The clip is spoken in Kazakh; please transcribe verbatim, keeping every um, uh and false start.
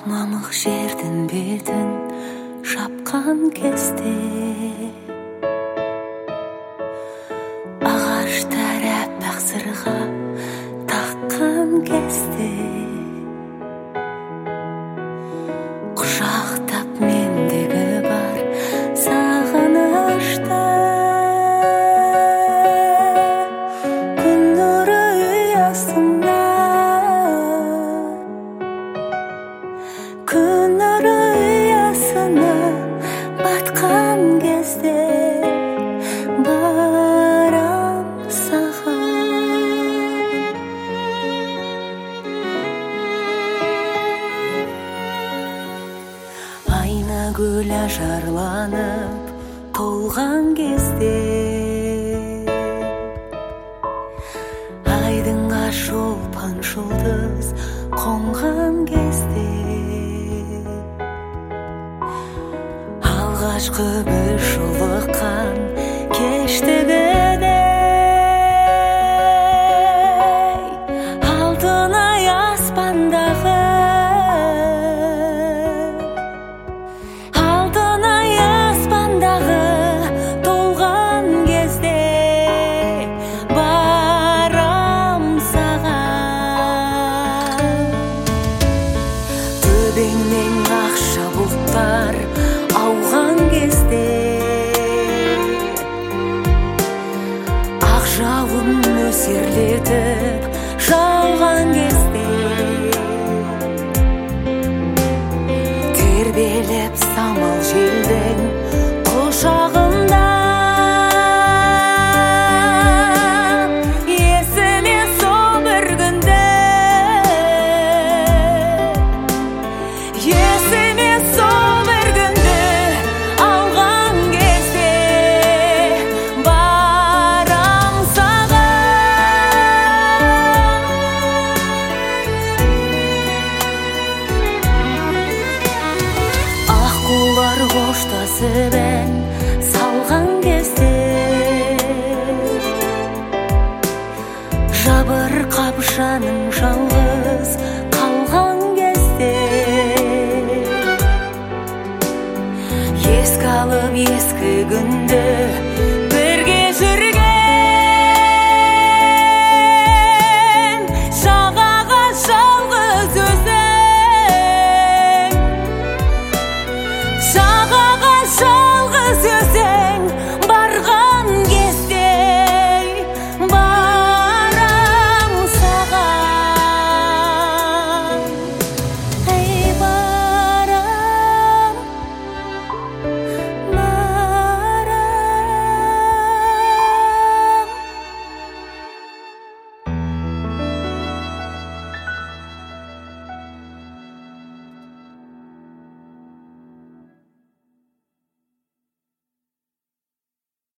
мамық жердің бетін шапқан кезде, ағаштар аппақ сырға таққан кезде, құшақтап мендегі бар сағынышты, күн нұры ұясына, күн нұры ұясына батқан кезде барам саған. Айна көл ажарланып толған кезде, айдынға шолпан жұлдыз қонған кезде, алғашқы бір жолыққан кештігідей, алтын ай аспандағы, алтын ай аспандағы толған кезде барам саған. Төбеңнен ақша бұлттар ауған кезде, ақ жауын нөсерлетіп жауған кезде, тербеліп самал желдің құшағында, есіме сол бір күнді, есіме сол бір күнді алған кезде барам саған. Аққулар қоштасып ән салған кезде, жабырқап жаным жалғыз қалған кезде, еске алып ескі күнді